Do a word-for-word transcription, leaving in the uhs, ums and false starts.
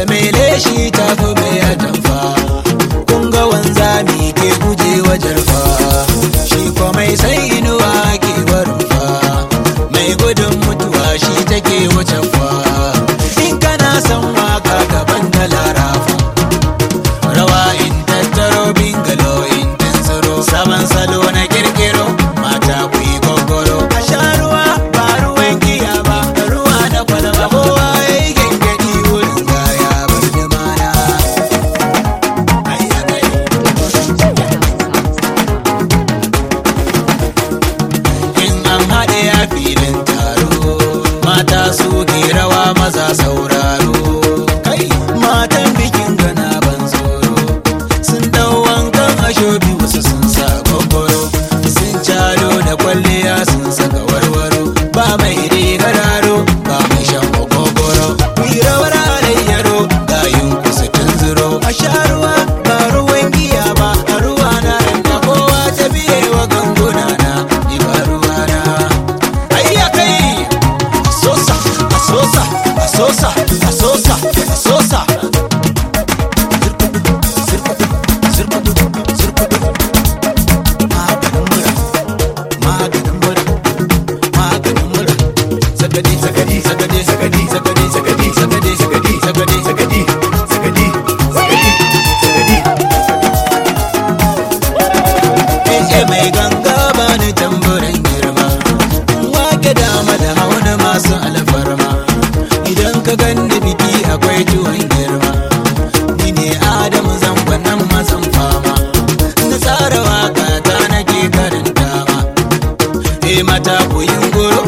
mace mai leshi tafi mai atamfa. Kun ga wanzami ke guje wa jarfa, shi ko mai sai inuwa ke barin fa. Mai gudun mutuwa shi take wuce fa. In kana son waka gaban da larafa, rawa in tattaro bingalo in tansaro, sabon salo na kirkiro mata ku yi gogoro. A sha ruwa ba ruwan giya ba, ruwa na kwalba. Kowa ya yi gengedi wurin gaya bar da mana. In an haɗe a filin taro, mata su ke rawa maza sauraro. Kai matan bikin gana ban tsoro, sun dau wankan ashobi wasu sun sa gogoro, sun calo da kwalliya sun saka warwaro. Ba mai rigar aro ba mai shan gogoro, rawar alayyaro gayin kusa tunzuro. A sha ruwa ba ruwan giya ba, a ruwa na ranta kowa ta biye wa ganguna na ni ba ruwa na. Ayya kai asosa asosa asosa asosa asosa. Zirkudu zirkudu zirkudu maganin mura maganin mura maganin mura. Sagadi sagadi sagadi sagadi sagadi sagadi sagadi sagadi sagadi sagadi sagadi sagadi sagadi. Eh mai ganga bani tamburan girma, wake dama da hauna masu alfarma. Idan ka ganni biki akwai tuwon girma, ni ne Adamu zangonan mazan fama. Na tsara waka ta nake karanta ma, eh mata ku yin goro